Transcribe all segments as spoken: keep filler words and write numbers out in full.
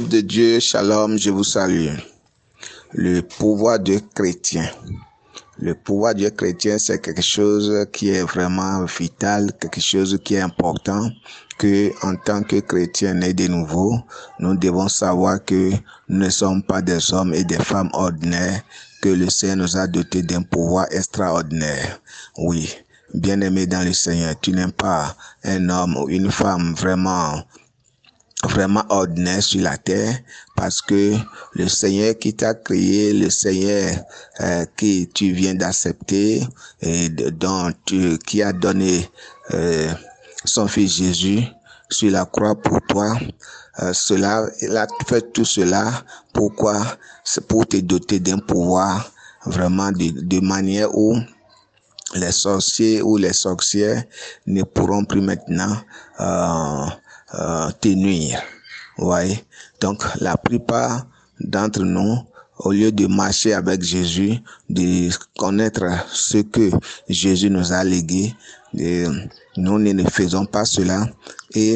Peuple de Dieu, shalom, je vous salue. Le pouvoir Dieu chrétien. Le pouvoir Dieu chrétien, c'est quelque chose qui est vraiment vital, quelque chose qui est important, que en tant que chrétiens nés de nouveau, nous devons savoir que nous ne sommes pas des hommes et des femmes ordinaires, que le Seigneur nous a dotés d'un pouvoir extraordinaire. Oui, bien-aimé dans le Seigneur, tu n'es pas un homme ou une femme vraiment vraiment ordinaire sur la terre, parce que le Seigneur qui t'a créé, le Seigneur euh, qui tu viens d'accepter et dont tu, qui a donné euh, son fils Jésus sur la croix pour toi, euh, cela, il a fait tout cela. Pourquoi? C'est pour te doter d'un pouvoir vraiment de, de manière où les sorciers ou les sorcières ne pourront plus maintenant euh, euh, te nuire. Ouais. Donc, la plupart d'entre nous, au lieu de marcher avec Jésus, de connaître ce que Jésus nous a légué, de, nous ne faisons pas cela. Et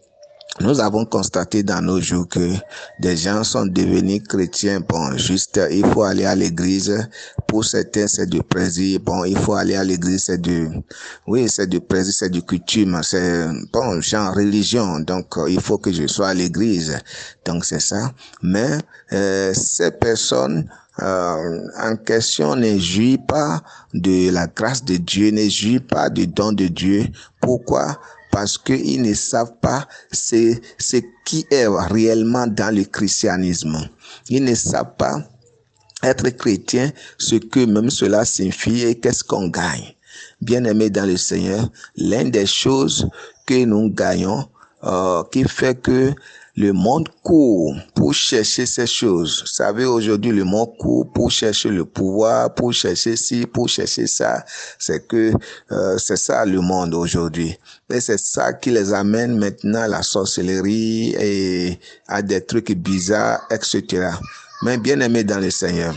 nous avons constaté dans nos jours que des gens sont devenus chrétiens. Bon, juste, il faut aller à l'église. Pour certains, c'est du plaisir. Bon, il faut aller à l'église, c'est du, oui, c'est du plaisir, c'est du coutume. C'est, bon, genre religion. Donc, il faut que je sois à l'église. Donc, c'est ça. Mais, euh, ces personnes, Euh, en question ne jouit pas de la grâce de Dieu, ne jouit pas du don de Dieu. Pourquoi? Parce qu'ils ne savent pas ce, ce qui est réellement dans le christianisme. Ils ne savent pas être chrétien, ce que même cela signifie et qu'est-ce qu'on gagne. Bien-aimés dans le Seigneur, l'une des choses que nous gagnons, euh, qui fait que le monde court pour chercher ces choses. Vous savez, aujourd'hui, le monde court pour chercher le pouvoir, pour chercher ci, pour chercher ça. C'est que euh, c'est ça le monde aujourd'hui. Et c'est ça qui les amène maintenant à la sorcellerie et à des trucs bizarres, et cetera. Mais bien aimés dans le Seigneur,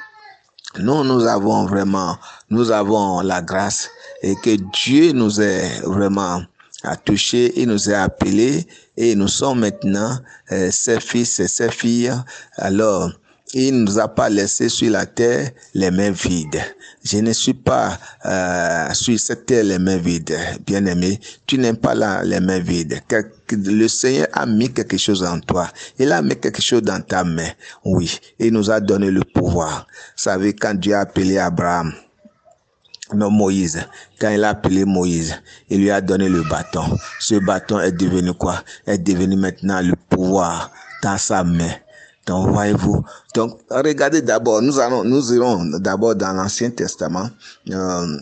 nous, nous avons vraiment, nous avons la grâce et que Dieu nous est vraiment a touché, il nous a appelés et nous sommes maintenant euh, ses fils et ses filles. Alors, il ne nous a pas laissé sur la terre les mains vides. Je ne suis pas euh, sur cette terre les mains vides, bien-aimé. Tu n'es pas là les mains vides. Le Seigneur a mis quelque chose en toi. Il a mis quelque chose dans ta main. Oui, il nous a donné le pouvoir. Vous savez, quand Dieu a appelé Abraham, non, Moïse, quand il a appelé Moïse, il lui a donné le bâton. Ce bâton est devenu quoi? Est devenu maintenant le pouvoir dans sa main. Donc, voyez-vous. Donc, regardez d'abord, nous allons, nous irons d'abord dans l'Ancien Testament, euh,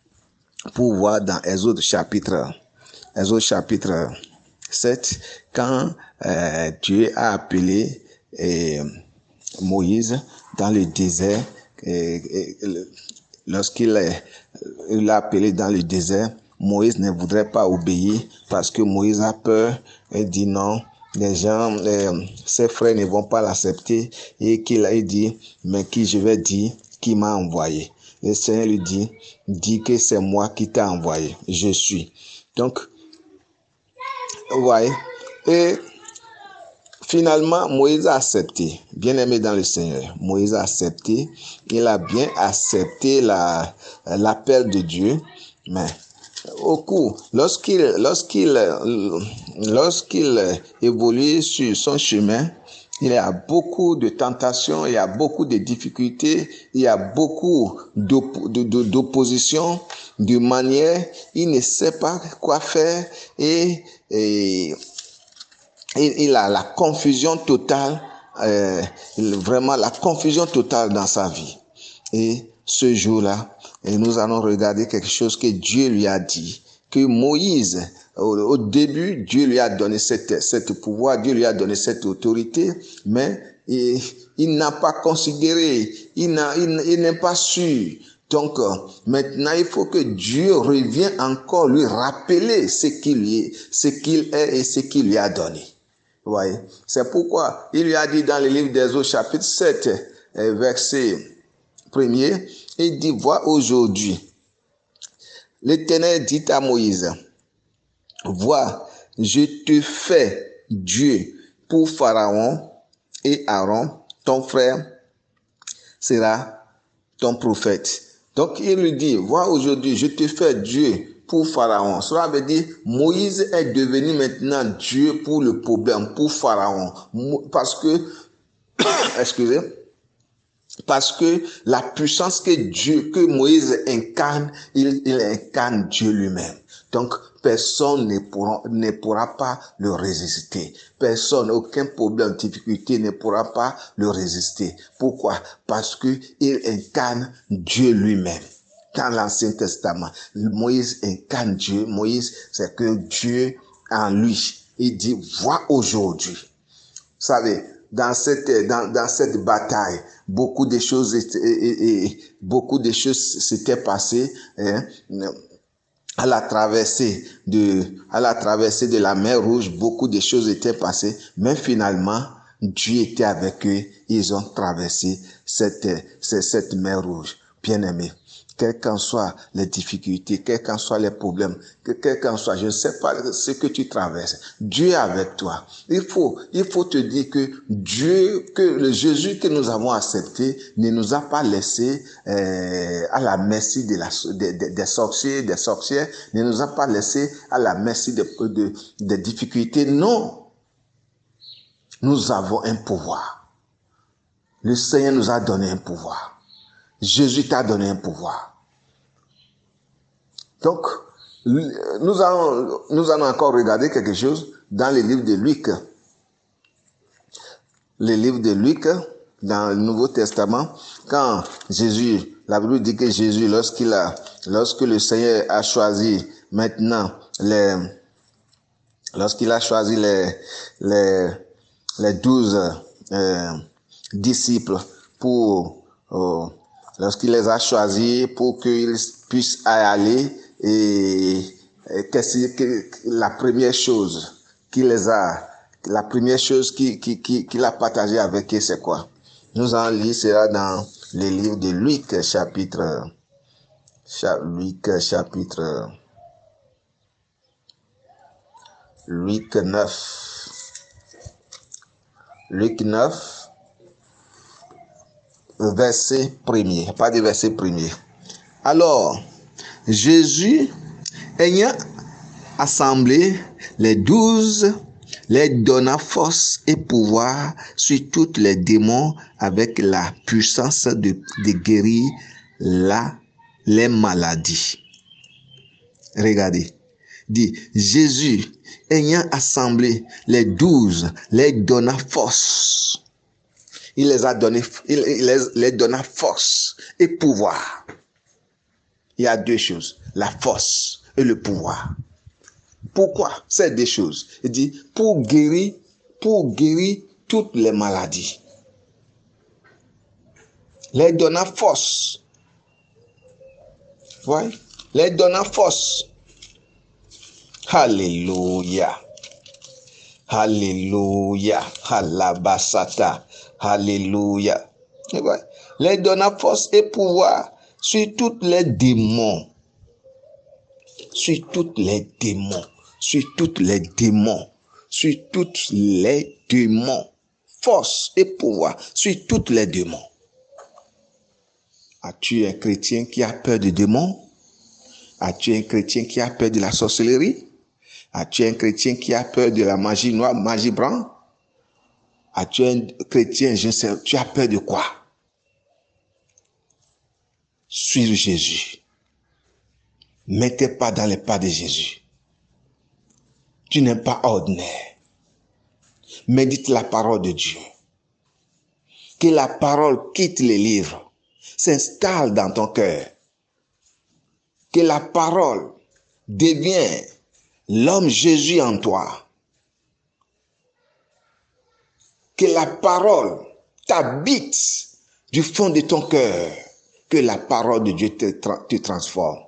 pour voir dans Exode chapitre, Exode chapitre sept, quand euh, Dieu a appelé euh, Moïse dans le désert, et, et, lorsqu'il l'a appelé dans le désert, Moïse ne voudrait pas obéir parce que Moïse a peur et dit non, les gens, les, ses frères ne vont pas l'accepter et qu'il a dit, mais qui je vais dire, qui m'a envoyé. Le Seigneur lui dit, dis que c'est moi qui t'ai envoyé, je suis. Donc, vous voyez, et finalement, Moïse a accepté, bien aimé dans le Seigneur. Moïse a accepté, il a bien accepté la, l'appel de Dieu, mais au cours, lorsqu'il, lorsqu'il, lorsqu'il évolue sur son chemin, il y a beaucoup de tentations, il y a beaucoup de difficultés, il y a beaucoup d'op- d'opposition, de manière, il ne sait pas quoi faire et, et il a la confusion totale, euh, vraiment la confusion totale dans sa vie. Et ce jour-là, et nous allons regarder quelque chose que Dieu lui a dit, que Moïse, au, au début, Dieu lui a donné cette, cette pouvoir, Dieu lui a donné cette autorité, mais il, il n'a pas considéré, il n'a, il, il n'est pas sûr. Donc, euh, maintenant, il faut que Dieu revienne encore lui rappeler ce qu'il est, ce qu'il est et ce qu'il lui a donné. Voyez, c'est pourquoi il lui a dit dans le livre d'Exode chapitre sept, verset premier, il dit, vois aujourd'hui, l'Éternel dit à Moïse, vois, je te fais Dieu pour Pharaon et Aaron, ton frère sera ton prophète. Donc il lui dit, vois aujourd'hui, je te fais Dieu pour Pharaon. Cela veut dire, Moïse est devenu maintenant Dieu pour le problème, pour Pharaon. Parce que, excusez, parce que la puissance que Dieu, que Moïse incarne, il, il incarne Dieu lui-même. Donc, personne ne pourra, ne pourra pas le résister. Personne, aucun problème, difficulté ne pourra pas le résister. Pourquoi? Parce que il incarne Dieu lui-même. Dans l'Ancien Testament, Moïse incarne Dieu. Moïse, c'est que Dieu en lui. Il dit, vois aujourd'hui. Vous savez, dans cette, dans, dans cette bataille, beaucoup de choses, et, et, et, beaucoup de choses s'étaient passées, hein, à la traversée de, à la traversée de la mer Rouge, beaucoup de choses étaient passées, mais finalement, Dieu était avec eux, ils ont traversé cette, cette, cette mer Rouge. Bien-aimés, quelles qu'en soient les difficultés, quels qu'en soient les problèmes, quel qu'en soit, je ne sais pas ce que tu traverses, Dieu est avec toi. Il faut, il faut te dire que Dieu, que le Jésus que nous avons accepté ne nous a pas laissé euh, à la merci de la, de, de, des sorciers, des sorcières, ne nous a pas laissé à la merci de, de, des difficultés. Non, nous avons un pouvoir. Le Seigneur nous a donné un pouvoir. Jésus t'a donné un pouvoir. Donc, nous allons, nous allons encore regarder quelque chose dans le livre de Luc. Le livre de Luc, dans le Nouveau Testament, quand Jésus, la Bible dit que Jésus, lorsqu'il a, lorsque le Seigneur a choisi maintenant les, lorsqu'il a choisi les, les, les douze euh, disciples pour, euh, lorsqu'il les a choisis pour qu'ils puissent aller et, et qu'est-ce que la première chose qu'il les a, la première chose qu'il qui, qui, qui a partagé avec eux, c'est quoi? Nous allons lire cela dans le livre de Luc, chapitre, Luc, chapitre, Luc neuf. Luc neuf, verset premier, pas de verset premier. Alors, Jésus, ayant assemblé les douze, les donna force et pouvoir sur tous les démons avec la puissance de, de guérir la, les maladies. Regardez, dit Jésus, ayant assemblé les douze, les donna force. Il les a donné, il les, les donna force et pouvoir. Il y a deux choses, la force et le pouvoir. Pourquoi ces deux choses? Il dit pour guérir, pour guérir toutes les maladies. Les donna force. Voyez? Les donna force. Alléluia. Alléluia. Halabasata. Alléluia. Les donna force et pouvoir sur toutes les démons. Sur toutes les démons. Sur toutes les démons. Sur toutes les démons. Force et pouvoir sur toutes les démons. As-tu un chrétien qui a peur des démons? As-tu un chrétien qui a peur de la sorcellerie? As-tu un chrétien qui a peur de la magie noire, magie blanche? As-tu un chrétien, je sais, tu as peur de quoi? Suis Jésus. Mettez pas dans les pas de Jésus. Tu n'es pas ordinaire. Médite la parole de Dieu. Que la parole quitte les livres, s'installe dans ton cœur. Que la parole devienne l'homme Jésus en toi. Que la parole t'habite du fond de ton cœur. Que la parole de Dieu te, te transforme.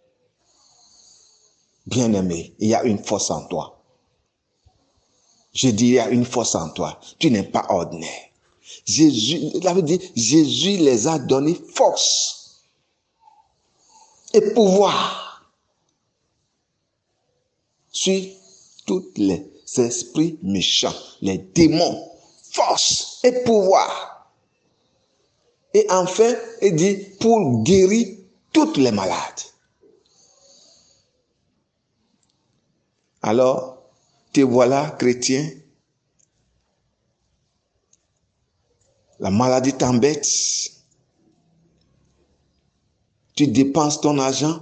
Bien-aimé, il y a une force en toi. Je dis, il y a une force en toi. Tu n'es pas ordinaire. Jésus, il avait dit, Jésus les a donné force et pouvoir sur toutes les, esprits méchants, les démons, force et pouvoir. Et enfin, il dit pour guérir toutes les malades. Alors, te voilà, chrétien. La maladie t'embête. Tu dépenses ton argent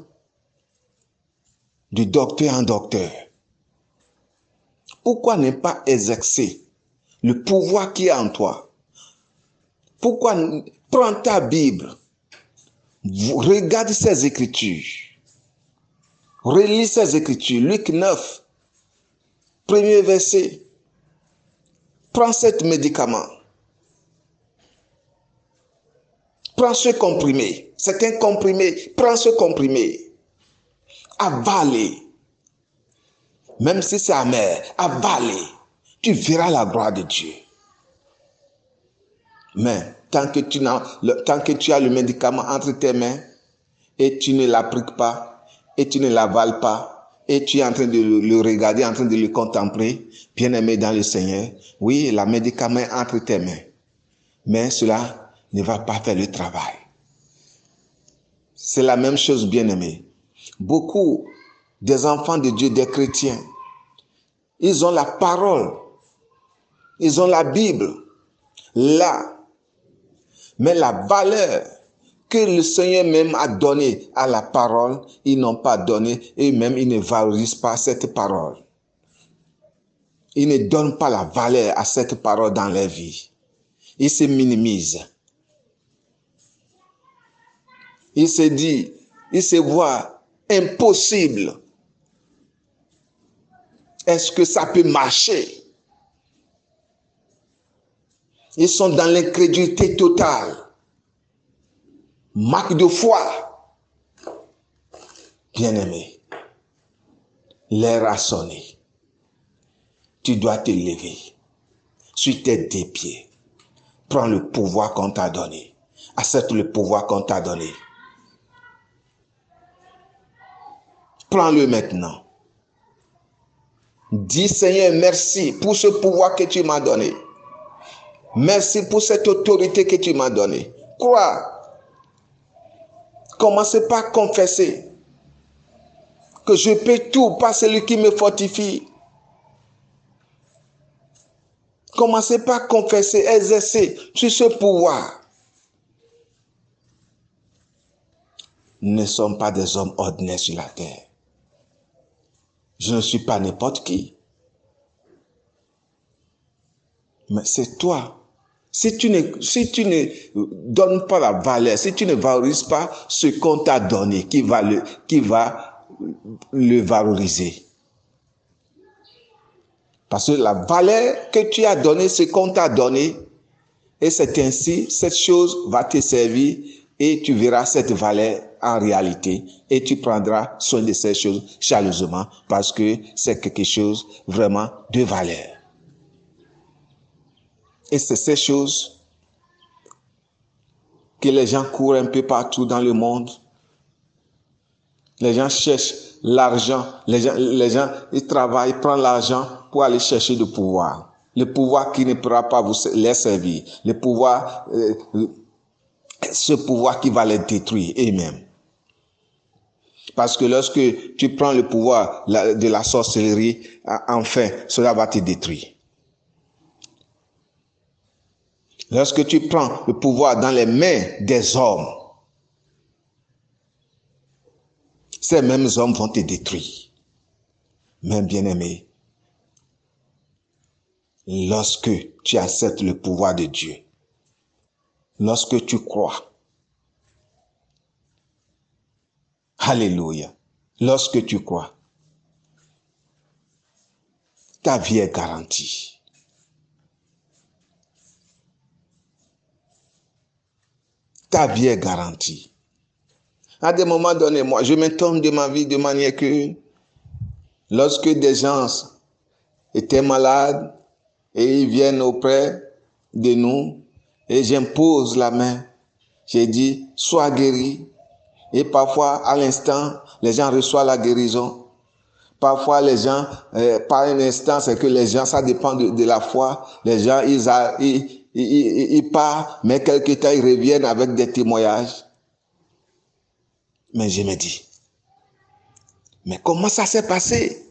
de docteur en docteur. Pourquoi ne pas exercer le pouvoir qui est en toi? Pourquoi prends ta Bible, regarde ces écritures, relis ces écritures, Luc neuf, premier verset, prends ce médicament, prends ce comprimé, c'est un comprimé, prends ce comprimé, avale, même si c'est amer, avale, tu verras la gloire de Dieu. Mais tant que tu n'as, le, tant que tu as le médicament entre tes mains et tu ne l'appliques pas et tu ne l'avales pas et tu es en train de le, le regarder, en train de le contempler, bien-aimé dans le Seigneur, oui, le médicament est entre tes mains, mais cela ne va pas faire le travail. C'est la même chose, bien-aimé. Beaucoup des enfants de Dieu, des chrétiens, ils ont la parole, ils ont la Bible, là, mais la valeur que le Seigneur même a donnée à la parole, ils n'ont pas donné et même ils ne valorisent pas cette parole. Ils ne donnent pas la valeur à cette parole dans leur vie. Ils se minimisent. Ils se disent, ils se voient impossible. Est-ce que ça peut marcher? Ils sont dans l'incrédulité totale. Marque de foi. Bien-aimé, l'heure a sonné. Tu dois te lever sur tes deux pieds. Prends le pouvoir qu'on t'a donné. Accepte le pouvoir qu'on t'a donné. Prends-le maintenant. Dis Seigneur, merci pour ce pouvoir que tu m'as donné. Merci pour cette autorité que tu m'as donnée. Crois. Commencez par confesser que je peux tout par celui qui me fortifie. Commencez par confesser, exercer sur ce pouvoir. Nous ne sommes pas des hommes ordinaires sur la terre. Je ne suis pas n'importe qui. Mais c'est toi. Si tu, ne, si tu ne donnes pas la valeur, si tu ne valorises pas ce qu'on t'a donné, qui va le, qui va le valoriser. Parce que la valeur que tu as donnée, ce qu'on t'a donné, et c'est ainsi, cette chose va te servir et tu verras cette valeur en réalité et tu prendras soin de ces choses chaleureusement parce que c'est quelque chose vraiment de valeur. Et c'est ces choses que les gens courent un peu partout dans le monde. Les gens cherchent l'argent. Les gens, les gens ils travaillent, ils prennent l'argent pour aller chercher le pouvoir. Le pouvoir qui ne pourra pas vous les servir. Le pouvoir, euh, ce pouvoir qui va les détruire eux-mêmes. Parce que lorsque tu prends le pouvoir de la sorcellerie, enfin, cela va te détruire. Lorsque tu prends le pouvoir dans les mains des hommes, ces mêmes hommes vont te détruire. Mais bien-aimé, lorsque tu acceptes le pouvoir de Dieu, lorsque tu crois, alléluia, lorsque tu crois, ta vie est garantie. Ta vie est garantie. À des moments donnés, moi, je m'étonne de ma vie de manière que lorsque des gens étaient malades et ils viennent auprès de nous et j'impose la main, j'ai dit, sois guéri. Et parfois, à l'instant, les gens reçoivent la guérison. Parfois, les gens, euh, par un instant, c'est que les gens, ça dépend de, de la foi. Les gens, ils, a, ils, ils, ils, ils partent, mais quelque temps, ils reviennent avec des témoignages. Mais je me dis, mais comment ça s'est passé?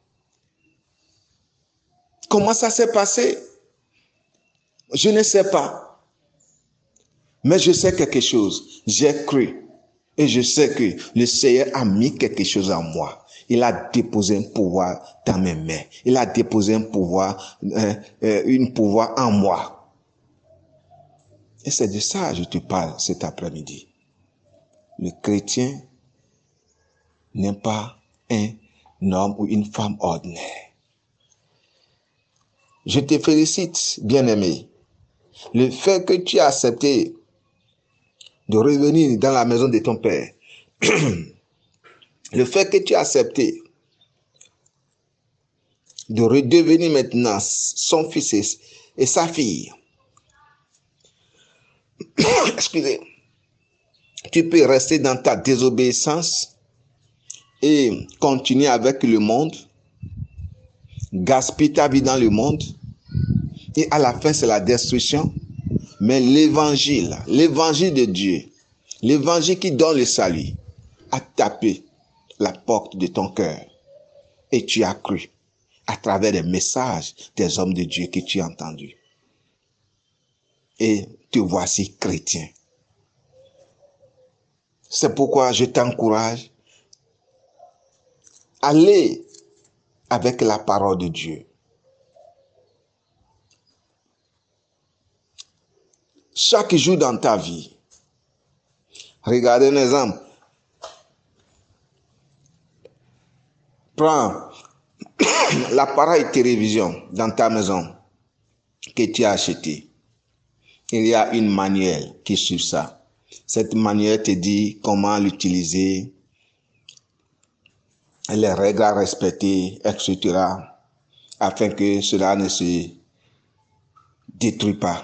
Comment ça s'est passé? Je ne sais pas. Mais je sais quelque chose. J'ai cru. Et je sais que le Seigneur a mis quelque chose en moi. Il a déposé un pouvoir dans mes mains. Il a déposé un pouvoir, euh, euh, une pouvoir en moi. Et c'est de ça que je te parle cet après-midi. Le chrétien n'est pas un homme ou une femme ordinaire. Je te félicite, bien-aimé. Le fait que tu as accepté de revenir dans la maison de ton père, le fait que tu as accepté de redevenir maintenant son fils et, et sa fille, excusez, tu peux rester dans ta désobéissance et continuer avec le monde, gaspiller ta vie dans le monde, et à la fin c'est la destruction. Mais l'évangile, l'évangile de Dieu, l'évangile qui donne le salut, a tapé la porte de ton cœur et tu as cru à travers les messages des hommes de Dieu que tu as entendus. Et te voici chrétien. C'est pourquoi je t'encourage à aller avec la parole de Dieu. Chaque jour dans ta vie, regardez un exemple. Prends l'appareil télévision dans ta maison que tu as acheté. Il y a une manuel qui suit ça. Cette manuel te dit comment l'utiliser, les règles à respecter, et cetera, afin que cela ne se détruise pas.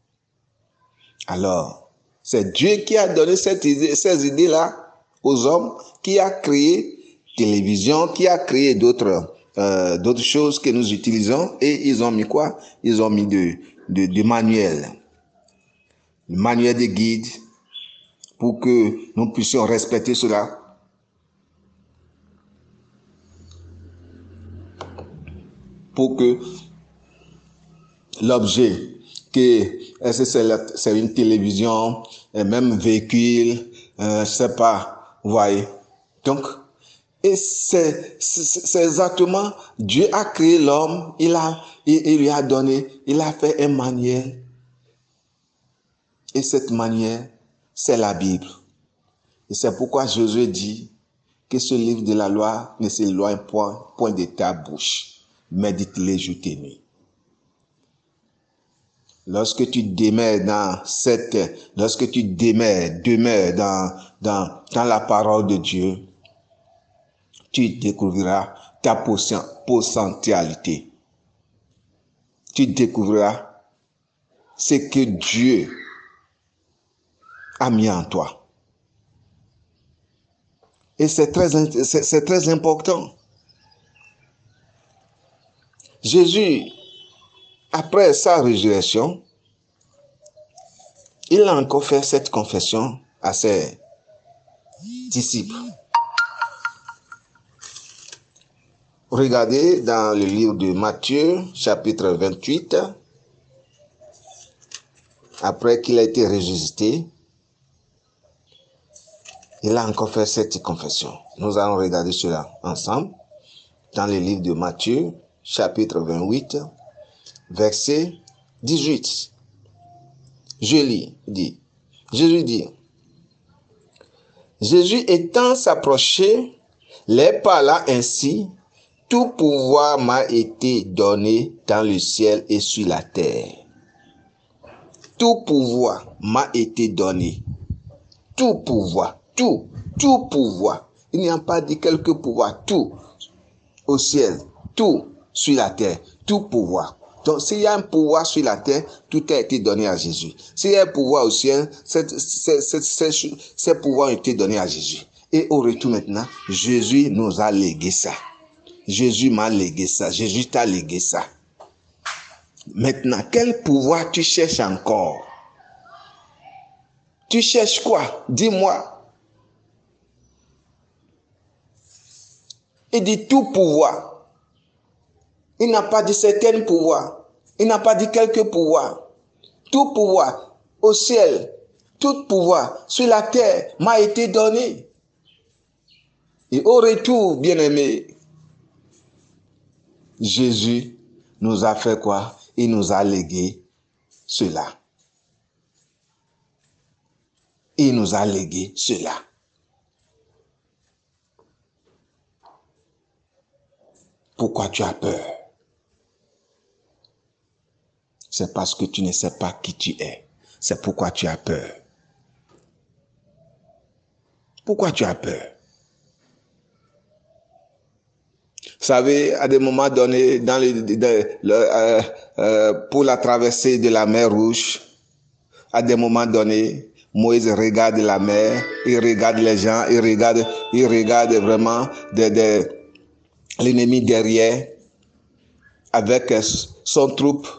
Alors, c'est Dieu qui a donné cette idée, ces idées-là aux hommes, qui a créé télévision, qui a créé d'autres euh, d'autres choses que nous utilisons, et ils ont mis quoi? Ils ont mis de, de, de manuels, de manuels de guide, pour que nous puissions respecter cela. Pour que l'objet, que est-ce que c'est une télévision, un même véhicule, euh, je sais pas, vous voyez. Donc, et c'est, c'est exactement, Dieu a créé l'homme, il a, il, il lui a donné, il a fait un manuel. Et cette manière, c'est la Bible. Et c'est pourquoi Josué dit que ce livre de la loi ne s'éloigne point, point de ta bouche. Médite-les jour et nuit. Lorsque tu demeures dans cette, lorsque tu demeures, demeures dans, dans, dans la parole de Dieu, tu découvriras ta potentialité. Tu découvriras ce que Dieu a mis en toi. Et c'est très, c'est, c'est très important. Jésus, après sa résurrection, il a encore fait cette confession à ses disciples. Regardez dans le livre de Matthieu, chapitre vingt-huit, après qu'il a été ressuscité, il a encore fait cette confession. Nous allons regarder cela ensemble dans le livre de Matthieu, chapitre vingt-huit, verset dix-huit. Je lis, dit, Jésus dit, Jésus étant s'approché, les parla ainsi, tout pouvoir m'a été donné dans le ciel et sur la terre. Tout pouvoir m'a été donné. Tout pouvoir, tout, tout pouvoir. Il n'y a pas dit quelques pouvoirs, tout au ciel, tout sur la terre, tout pouvoir. Donc, s'il y a un pouvoir sur la terre, tout a été donné à Jésus. S'il y a un pouvoir au ciel, ces pouvoirs ont été donnés à Jésus. Et au retour maintenant, Jésus nous a légué ça. Jésus m'a légué ça, Jésus t'a légué ça. Maintenant, quel pouvoir tu cherches encore? Tu cherches quoi? Dis-moi. Il dit tout pouvoir. Il n'a pas dit certains pouvoirs. Il n'a pas dit quelques pouvoirs. Tout pouvoir au ciel, tout pouvoir sur la terre m'a été donné. Et au retour, bien-aimé, Jésus nous a fait quoi? Il nous a légué cela. Il nous a légué cela. Pourquoi tu as peur? C'est parce que tu ne sais pas qui tu es. C'est pourquoi tu as peur. Pourquoi tu as peur? Vous savez, à des moments donnés, dans le, de, le, euh, euh, pour la traversée de la mer Rouge, à des moments donnés, Moïse regarde la mer, il regarde les gens, il regarde, il regarde vraiment de, de, l'ennemi derrière avec son troupe.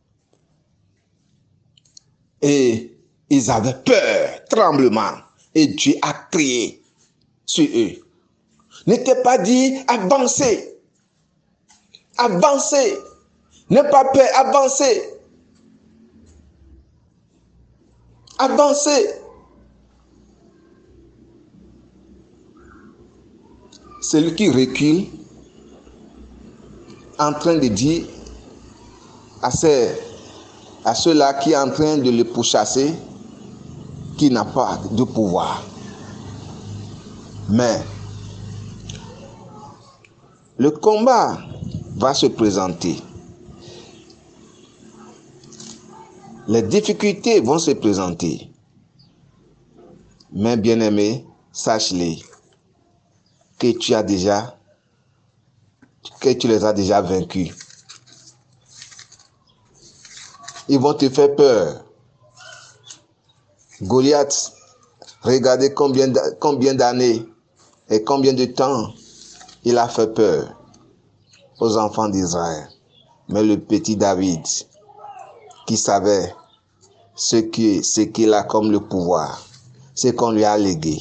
Et ils avaient peur, tremblement. Et Dieu a crié sur eux. N'était pas dit avancez. Avancez. N'aie pas peur, avancez. Avancez. Celui qui recule, en train de dire à, ces, à ceux-là qui est en train de le pourchasser, qui n'a pas de pouvoir. Mais le combat va se présenter. Les difficultés vont se présenter. Mais bien-aimé, sache-le que tu as déjà, que tu les as déjà vaincus. Ils vont te faire peur. Goliath, regardez combien, combien d'années et combien de temps il a fait peur aux enfants d'Israël. Mais le petit David, qui savait ce qu'il ce qu'il a comme le pouvoir, ce qu'on lui a légué.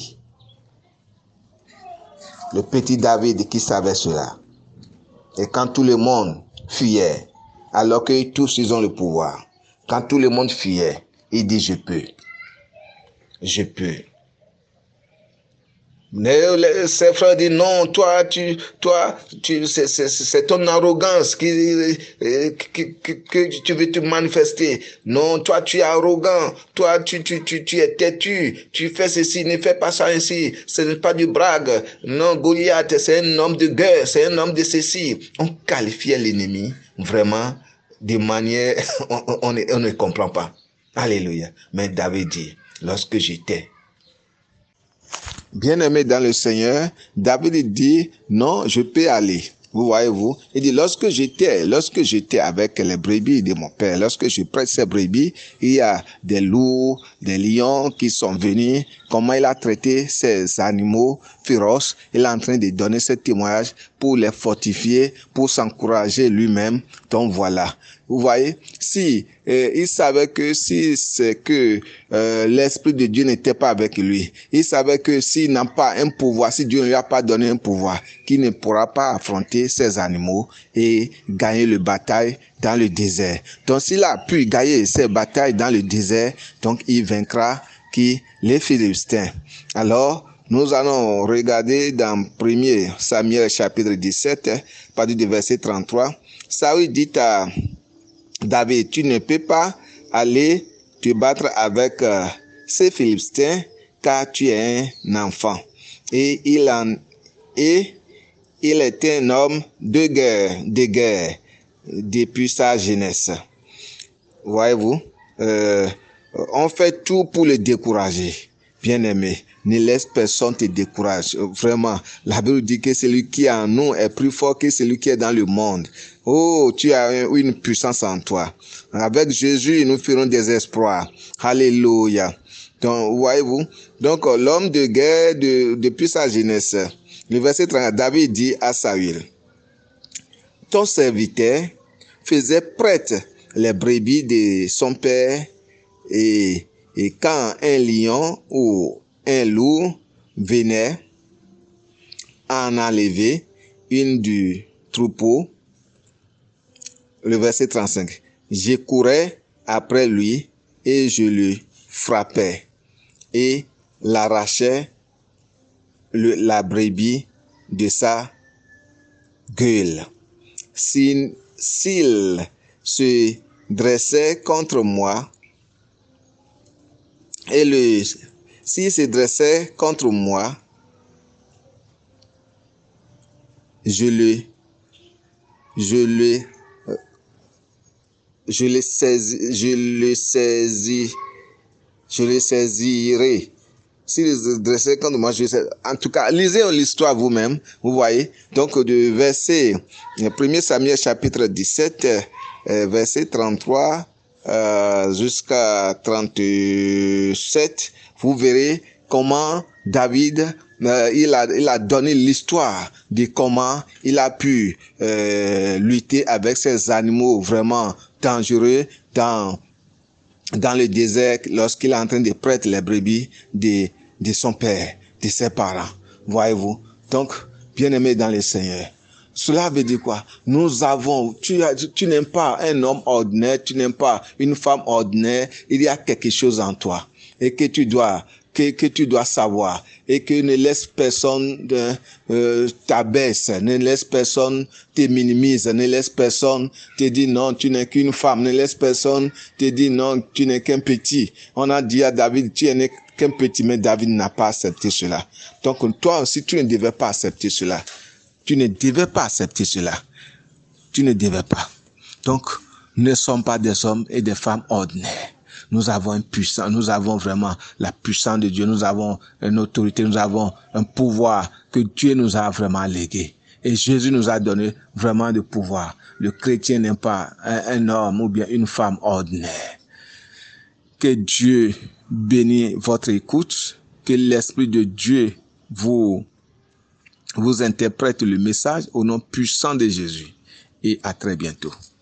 Le petit David qui savait cela. Et quand tout le monde fuyait, alors que tous ils ont le pouvoir, quand tout le monde fuyait, il dit je peux. Je peux. Mais ses frères disent non, toi, tu, toi, tu, c'est, c'est, c'est ton arrogance qui, qui, qui, que tu veux te manifester. Non, toi, tu es arrogant. Toi, tu, tu, tu, tu es têtu. Tu fais ceci, ne fais pas ça ainsi. Ce n'est pas du brague. Non, Goliath, c'est un homme de guerre, c'est un homme de ceci. On qualifiait l'ennemi vraiment de manière, on, on, on, on ne comprend pas. Alléluia. Mais David dit, lorsque j'étais bien-aimé dans le Seigneur, David dit, non, je peux aller. Vous voyez-vous? Il dit, lorsque j'étais, lorsque j'étais avec les brebis de mon père, lorsque je prête ces brebis, il y a des loups, des lions qui sont venus. Comment il a traité ces animaux féroces? Il est en train de donner ce témoignage pour les fortifier, pour s'encourager lui-même. Donc voilà. Vous voyez, si euh, il savait que si c'est que euh, l'Esprit de Dieu n'était pas avec lui, il savait que s'il n'a pas un pouvoir, si Dieu ne lui a pas donné un pouvoir, qu'il ne pourra pas affronter ces animaux et gagner le bataille dans le désert. Donc s'il a pu gagner ces batailles dans le désert, donc il vaincra qui les Philistins. Alors, nous allons regarder dans premier Samuel chapitre dix-sept, à partir du verset trente-trois. Saül dit à David, tu ne peux pas aller te battre avec euh, ces Philistins car tu es un enfant. Et il en et il était un homme de guerre, de guerre depuis sa jeunesse. Voyez-vous, euh, on fait tout pour le décourager. Bien-aimé, ne laisse personne te décourager. Vraiment, la Bible dit que celui qui est en nous est plus fort que celui qui est dans le monde. Oh, tu as une puissance en toi. Avec Jésus, nous ferons des exploits. Alléluia. Donc, voyez-vous, donc l'homme de guerre de, depuis sa jeunesse, le verset trente, David dit à Saül, ton serviteur faisait prêtre les brebis de son père, et, et quand un lion ou un loup venait en enlever une du troupeau, le verset trente-cinq, je courais après lui et je le frappais et l'arrachais le, la brebis de sa gueule. S'il, s'il se dressait contre moi, et le, s'il se dressait contre moi, je le, je le, je le saisis, je le saisis, je le saisirai. S'il se dressait contre moi, je sais. En tout cas, lisez l'histoire vous-même, vous voyez. Donc, de verset, premier Samuel chapitre dix-sept, euh, verset trente-trois euh, jusqu'à trente-sept, vous verrez comment David, euh, il a, il a donné l'histoire de comment il a pu euh, lutter avec ces animaux vraiment dangereux dans dans le désert lorsqu'il est en train de prêter les brebis de, de son père, de ses parents. Voyez-vous? Donc, bien-aimé dans le Seigneur, cela veut dire quoi? Nous avons, tu, tu, tu n'aimes pas un homme ordinaire, tu n'aimes pas une femme ordinaire, il y a quelque chose en toi et que tu dois Que, que tu dois savoir, et que ne laisse personne de, euh, t'abaisse, ne laisse personne te minimise, ne laisse personne te dire non, tu n'es qu'une femme, ne laisse personne te dire non, tu n'es qu'un petit. On a dit à David, tu n'es qu'un petit, mais David n'a pas accepté cela. Donc toi aussi, tu ne devais pas accepter cela. Tu ne devais pas accepter cela. Tu ne devais pas. Donc, nous ne sommes pas des hommes et des femmes ordinaires. Nous avons une puissance, nous avons vraiment la puissance de Dieu, nous avons une autorité, nous avons un pouvoir que Dieu nous a vraiment légué. Et Jésus nous a donné vraiment de pouvoir. Le chrétien n'est pas un, un homme ou bien une femme ordinaire. Que Dieu bénisse votre écoute, que l'Esprit de Dieu vous, vous interprète le message au nom puissant de Jésus. Et à très bientôt.